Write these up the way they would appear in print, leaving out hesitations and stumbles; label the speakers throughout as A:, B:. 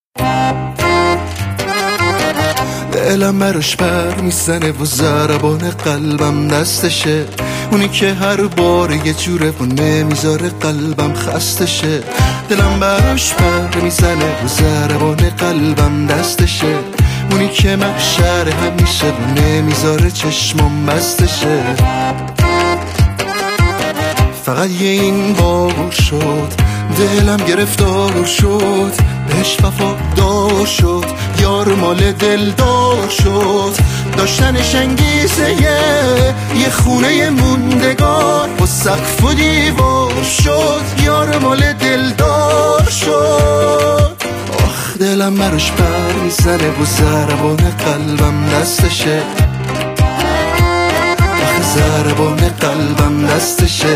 A: دلم براش بر میزنه و ضربان قلبم دستشه، اونی که هر بار یه جوره و نمیذاره قلبم خستشه. دلم براش بر میزنه و ضربان قلبم دستشه، اونی که محشر همیشه و نمیذاره چشمم بستشه. فقط یه این بار شد دلم گرفتار شد، بهش وفادار شد، یار مال دلدار شد. داشتنش انگیزه یه خونه موندگار، با سقف و دیوار شد، یار مال دلدار شد. آخ دلم براش پر میزنه و ضربان قلبم دستشه، آخ ضربان قلبم دستشه.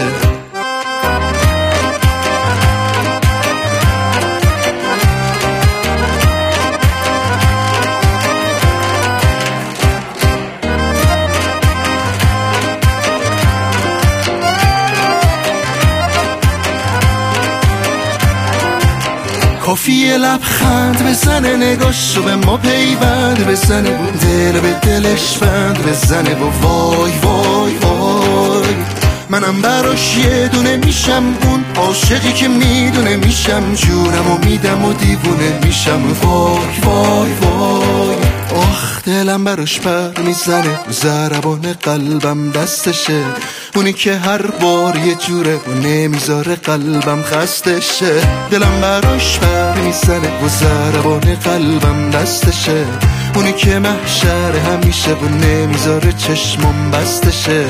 A: کافیه لبخند بزنه، نگاش رو به ما پیوند بزنه، دل به دلش بند بزنه و وای وای وای. منم براش یه دونه میشم، اون عاشقی که میدونه میشم، جونم و میدم و دیوونه میشم. وای وای وای. آخ دلم براش پر میزنه و ضربان قلبم دستشه، اونی که هر بار یه جوره و نمیذاره قلبم خستشه. دلم براش پر میزنه و ضربان قلبم دستشه، اونی که محشر همیشه و نمیذاره چشمم بستشه.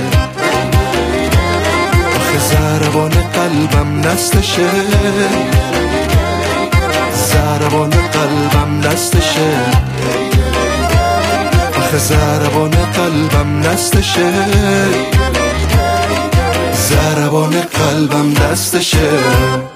A: آخه ضربان قلبم دستشه، ضربان قلبم دستشه، آخه ضربان قلبم دستشه، ضربان قلبم دستشه.